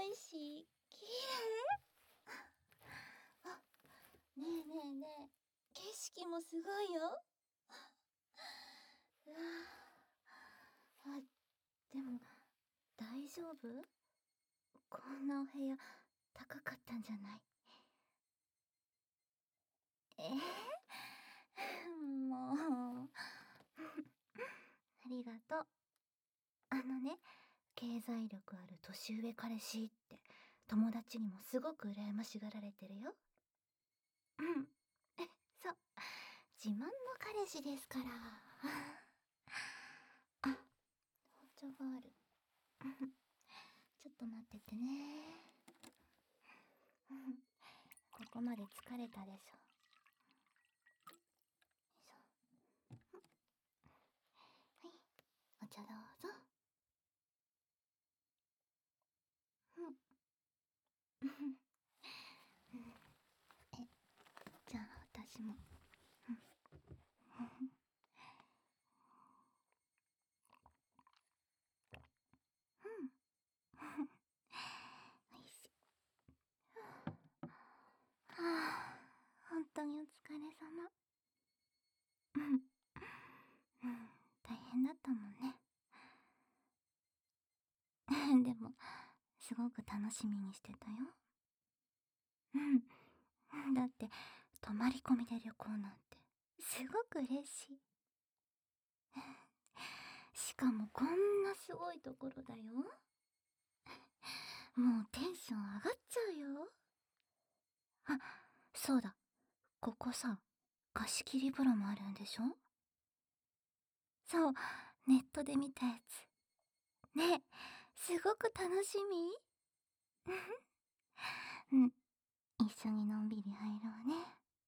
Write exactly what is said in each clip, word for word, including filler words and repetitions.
いし、綺麗。あ、ねえねえねえ、景色もすごいよ。うわあ、でも大丈夫？こんなお部屋高かったんじゃない？えー、もうありがとう。あのね、経済力ある年上彼氏って友達にもすごく羨ましがられてるよ。うん、そう、自慢の彼氏ですから。あ、包丁がある。ちょっと待っててね。ここまで疲れたでしょ。よいしょ。はい、お茶どうぞ。うん。え、じゃあ私も。うん。おいしい。はあ、本当にお疲れ様。うん。うん、大変だったもんね。でも、すごく楽しみにしてたよ。うん。だって、泊まり込みで旅行なんて、すごく嬉しい。しかもこんなすごいところだよ。もうテンション上がっちゃうよ。あ、そうだ。ここさ、貸し切り風呂もあるんでしょ？そう、ネットで見たやつ。ね、すごく楽しみ。うん、一緒にのんびり入ろうね。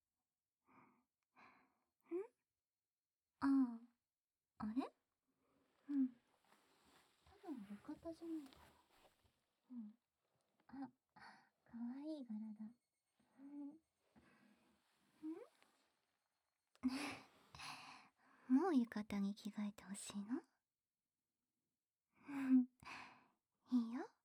ん？ああ、あれ？うん。多分浴衣じゃないかな。うん。あ、かわいい柄だ。うん。んもう浴衣に着替えてほしいの？うん。いいよ。